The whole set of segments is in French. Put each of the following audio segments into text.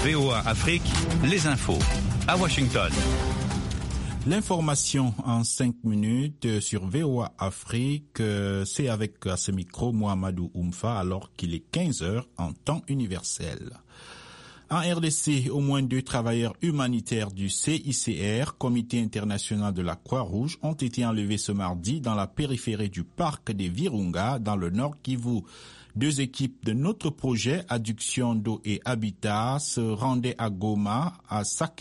VOA Afrique, les infos. À Washington. L'information en 5 minutes sur VOA Afrique, c'est avec à ce micro Mohamedou Oumfa alors qu'il est 15h en temps universel. En RDC, au moins 2 travailleurs humanitaires du CICR, Comité international de la Croix-Rouge, ont été enlevés ce mardi dans la périphérie du parc des Virunga, dans le nord Kivu. 2 équipes de notre projet Adduction d'eau et habitat se rendaient de Goma à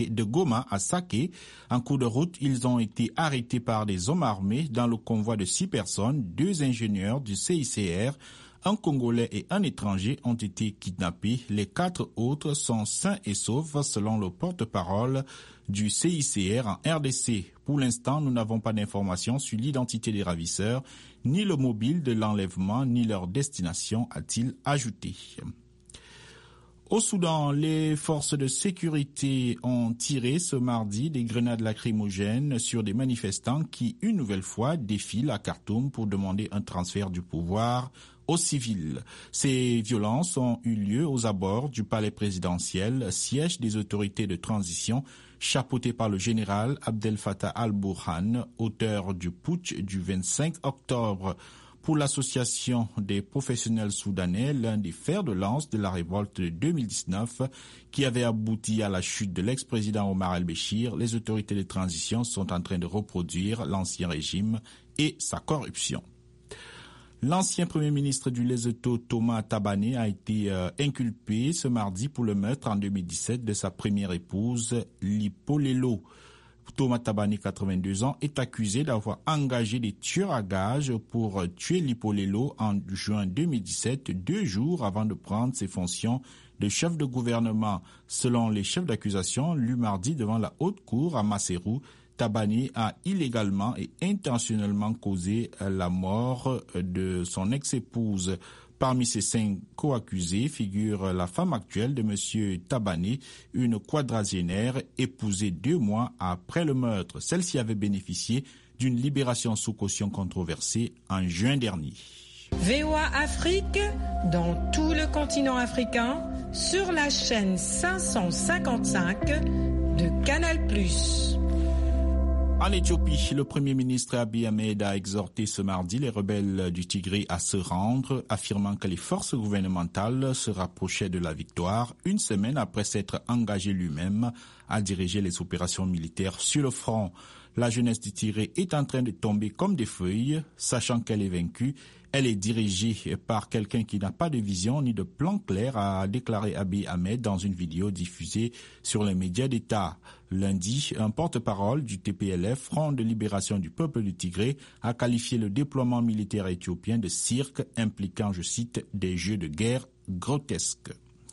Sake. En cours de route, ils ont été arrêtés par des hommes armés dans le convoi de 6 personnes. 2 ingénieurs du CICR, un Congolais et un étranger ont été kidnappés. Les 4 autres sont sains et saufs selon le porte-parole du CICR en RDC. Pour l'instant, nous n'avons pas d'informations sur l'identité des ravisseurs, ni le mobile de l'enlèvement, ni leur destination, a-t-il ajouté. Au Soudan, les forces de sécurité ont tiré ce mardi des grenades lacrymogènes sur des manifestants qui, une nouvelle fois, défilent à Khartoum pour demander un transfert du pouvoir aux civils. Ces violences ont eu lieu aux abords du palais présidentiel, siège des autorités de transition, chapeauté par le général Abdel Fattah al-Burhan, auteur du putsch du 25 octobre. Pour l'association des professionnels soudanais, l'un des fers de lance de la révolte de 2019 qui avait abouti à la chute de l'ex-président Omar el-Béchir, les autorités de transition sont en train de reproduire l'ancien régime et sa corruption. L'ancien premier ministre du Lesotho, Thomas Thabane, a été inculpé ce mardi pour le meurtre en 2017 de sa première épouse, Lipolelo. Thomas Thabane, 82 ans, est accusé d'avoir engagé des tueurs à gages pour tuer Lipolelo en juin 2017, 2 jours avant de prendre ses fonctions de chef de gouvernement. Selon les chefs d'accusation, lus mardi devant la haute cour à Maseru, Thabane a illégalement et intentionnellement causé la mort de son ex-épouse. Parmi ces 5 co-accusés figure la femme actuelle de M. Thabane, une quadragénaire épousée 2 mois après le meurtre. Celle-ci avait bénéficié d'une libération sous caution controversée en juin dernier. VOA Afrique, dans tout le continent africain, sur la chaîne 555 de Canal+. En Éthiopie, le Premier ministre Abiy Ahmed a exhorté ce mardi les rebelles du Tigré à se rendre, affirmant que les forces gouvernementales se rapprochaient de la victoire, une semaine après s'être engagé lui-même à diriger les opérations militaires sur le front. La jeunesse du Tigré est en train de tomber comme des feuilles, sachant qu'elle est vaincue. Elle est dirigée par quelqu'un qui n'a pas de vision ni de plan clair, a déclaré Abiy Ahmed dans une vidéo diffusée sur les médias d'État. Lundi, un porte-parole du TPLF, Front de libération du peuple du Tigré, a qualifié le déploiement militaire éthiopien de cirque impliquant, je cite, des jeux de guerre grotesques.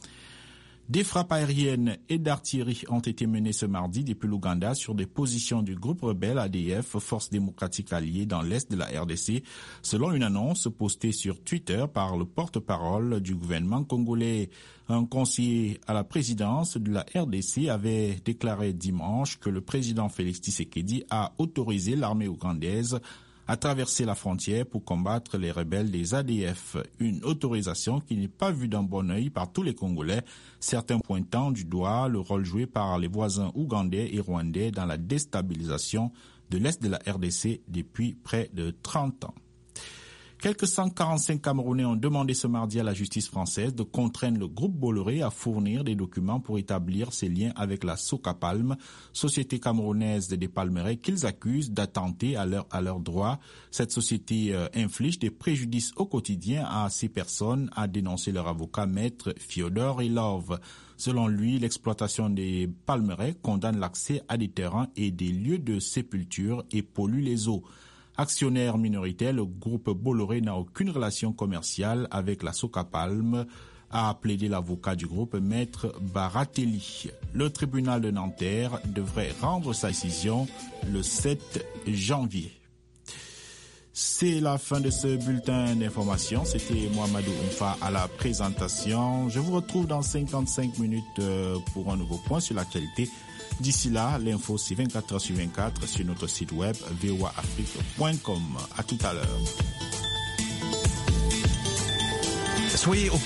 Des frappes aériennes et d'artillerie ont été menées ce mardi depuis l'Ouganda sur des positions du groupe rebelle ADF, Force démocratique alliée dans l'est de la RDC, selon une annonce postée sur Twitter par le porte-parole du gouvernement congolais. Un conseiller à la présidence de la RDC avait déclaré dimanche que le président Félix Tshisekedi a autorisé l'armée ougandaise à traverser la frontière pour combattre les rebelles des ADF. Une autorisation qui n'est pas vue d'un bon œil par tous les Congolais, certains pointant du doigt le rôle joué par les voisins ougandais et rwandais dans la déstabilisation de l'Est de la RDC depuis près de 30 ans. Quelques 145 Camerounais ont demandé ce mardi à la justice française de contraindre le groupe Bolloré à fournir des documents pour établir ses liens avec la Socapalm, société camerounaise des palmeraies qu'ils accusent d'attenter à leurs droits. Cette société inflige des préjudices au quotidien à ces personnes, a dénoncé leur avocat maître Fyodor Ilov. Selon lui, l'exploitation des palmeraies condamne l'accès à des terrains et des lieux de sépulture et pollue les eaux. Actionnaire minoritaire, le groupe Bolloré n'a aucune relation commerciale avec la Socapalm, a plaidé l'avocat du groupe, maître Baratelli. Le tribunal de Nanterre devrait rendre sa décision le 7 janvier. C'est la fin de ce bulletin d'information. C'était Mohamedou Oumfa à la présentation. Je vous retrouve dans 55 minutes pour un nouveau point sur l'actualité. D'ici là, l'info c'est 24 heures sur 24 sur notre site web voaafrique.com. À tout à l'heure. Soyez au